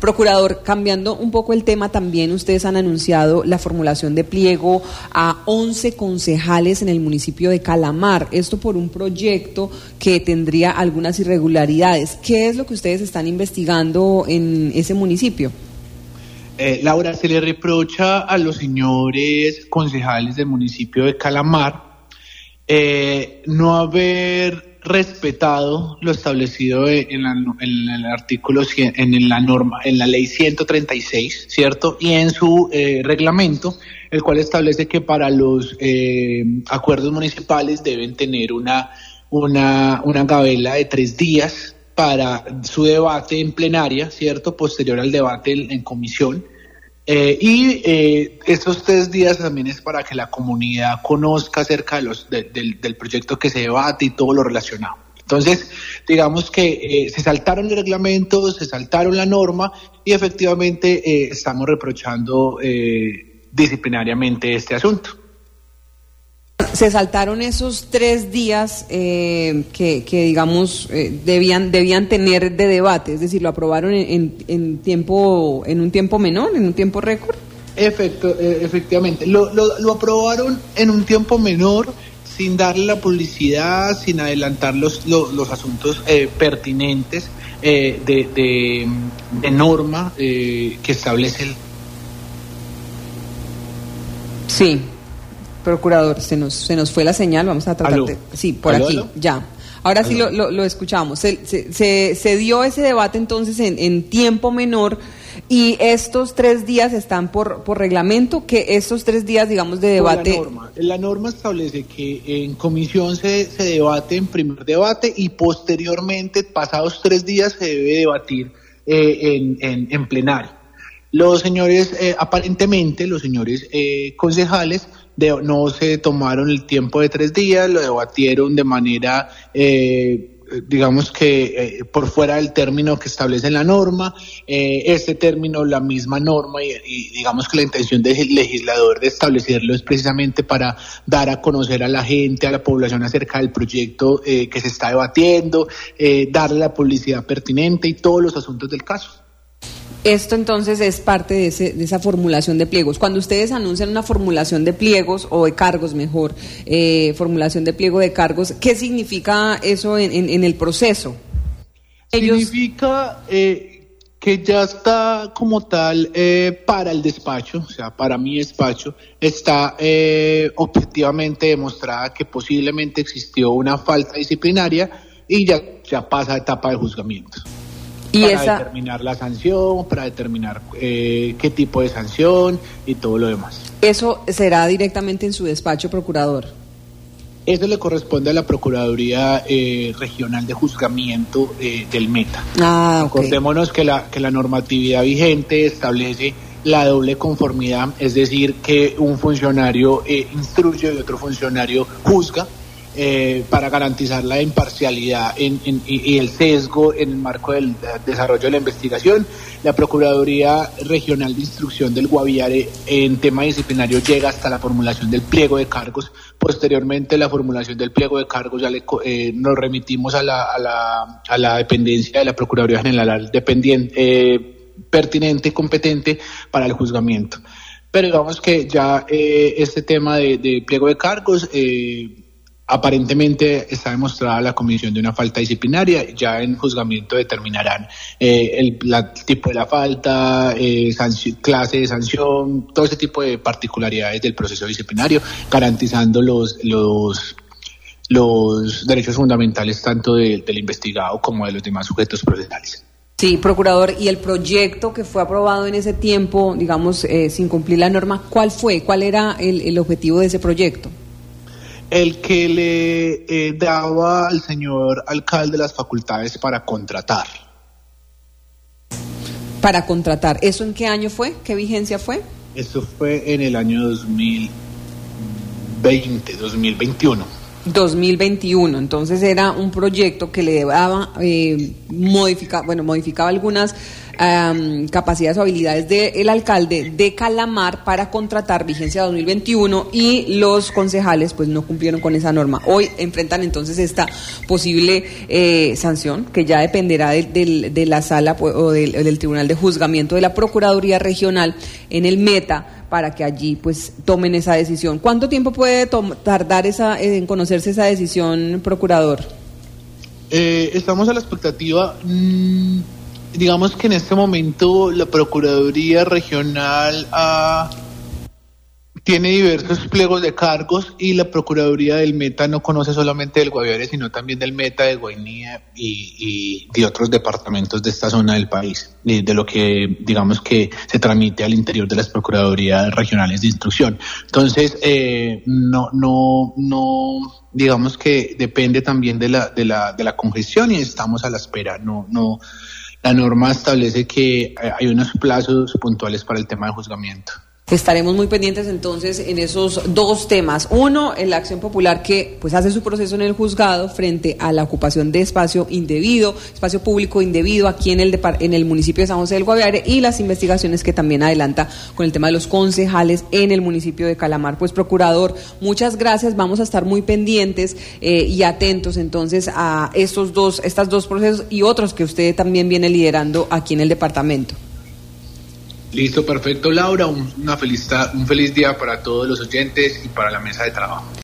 Procurador, cambiando un poco el tema, también ustedes han anunciado la formulación de pliego a 11 concejales en el municipio de Calamar, esto por un proyecto que tendría algunas irregularidades. ¿Qué es lo que ustedes están investigando en ese municipio? Laura, se le reprocha a los señores concejales del municipio de Calamar no haber respetado lo establecido en el artículo 100, en la norma, en la ley 136, ¿cierto? Y en su reglamento, el cual establece que para los acuerdos municipales deben tener una gabela de 3 días para su debate en plenaria, ¿cierto? Posterior al debate en comisión. Estos 3 días también es para que la comunidad conozca acerca del proyecto que se debate y todo lo relacionado. Entonces, digamos que se saltaron el reglamento, se saltaron la norma y efectivamente estamos reprochando disciplinariamente este asunto. Se saltaron esos 3 días que digamos debían tener de debate, es decir, lo aprobaron en un tiempo menor, en un tiempo récord. Efectivamente, lo aprobaron en un tiempo menor, sin darle la publicidad, sin adelantar los asuntos pertinentes de norma que establece el. Sí. Procurador, se nos fue la señal, vamos a tratar de. Sí, por aquí, ya. Ahora sí lo escuchamos. Se dio ese debate entonces en tiempo menor y estos 3 días están por reglamento, que estos 3 días, digamos, de debate. La norma establece que en comisión se debate en primer debate y posteriormente, pasados 3 días, se debe debatir en plenario. Los señores, aparentemente, los señores concejales no se tomaron el tiempo de 3 días, lo debatieron de manera, digamos que por fuera del término que establece la norma. Este término, la misma norma, y digamos que la intención del legislador de establecerlo es precisamente para dar a conocer a la gente, a la población acerca del proyecto que se está debatiendo, darle la publicidad pertinente y todos los asuntos del caso. Esto entonces es parte de esa formulación de pliegos. Cuando ustedes anuncian una formulación de pliegos, o de cargos mejor, formulación de pliego de cargos, ¿qué significa eso en el proceso? Significa que ya está como tal para el despacho, o sea, para mi despacho, está objetivamente demostrada que posiblemente existió una falta disciplinaria y ya pasa a etapa de juzgamiento. Para determinar la sanción, para determinar qué tipo de sanción y todo lo demás. ¿Eso será directamente en su despacho, procurador? Eso le corresponde a la Procuraduría Regional de Juzgamiento del Meta. Okay. Acordémonos que la normatividad vigente establece la doble conformidad, es decir, que un funcionario instruye y otro funcionario juzga. Para garantizar la imparcialidad y el sesgo en el marco del desarrollo de la investigación. La Procuraduría Regional de Instrucción del Guaviare en tema disciplinario llega hasta la formulación del pliego de cargos. Posteriormente, la formulación del pliego de cargos ya nos remitimos a la dependencia de la Procuraduría General pertinente y competente para el juzgamiento. Pero digamos que ya este tema de pliego de cargos aparentemente está demostrada la comisión de una falta disciplinaria. Ya en juzgamiento determinarán el tipo de la falta, clase de sanción, todo ese tipo de particularidades del proceso disciplinario, garantizando los derechos fundamentales tanto del investigado como de los demás sujetos procesales. Sí, procurador, y el proyecto que fue aprobado en ese tiempo, digamos, sin cumplir la norma, ¿cuál fue? ¿Cuál era el objetivo de ese proyecto? El que le daba al señor alcalde las facultades para contratar. Para contratar. ¿Eso en qué año fue? ¿Qué vigencia fue? Eso fue en el año 2021. 2021, entonces era un proyecto que le daba modificaba algunas capacidades o habilidades del alcalde de Calamar para contratar vigencia 2021 y los concejales pues no cumplieron con esa norma. Hoy enfrentan entonces esta posible sanción que ya dependerá de la sala o del Tribunal de Juzgamiento de la Procuraduría Regional en el Meta para que allí pues tomen esa decisión. ¿Cuánto tiempo puede tardar en conocerse esa decisión, procurador? Estamos a la expectativa. Digamos que en este momento la Procuraduría Regional tiene diversos pliegos de cargos y la Procuraduría del Meta no conoce solamente del Guaviare, sino también del Meta, de Guainía y de otros departamentos de esta zona del país, de lo que digamos que se tramite al interior de las Procuradurías Regionales de Instrucción. Entonces, no digamos que depende también de la congestión y estamos a la espera. La norma establece que hay unos plazos puntuales para el tema de juzgamiento. Estaremos muy pendientes entonces en esos dos temas. Uno, en la acción popular que pues hace su proceso en el juzgado frente a la ocupación de espacio público indebido aquí en el municipio de San José del Guaviare, y las investigaciones que también adelanta con el tema de los concejales en el municipio de Calamar. Pues, procurador, muchas gracias. Vamos a estar muy pendientes y atentos entonces a estas dos procesos y otros que usted también viene liderando aquí en el departamento. Listo, perfecto, Laura. Un feliz día para todos los oyentes y para la mesa de trabajo.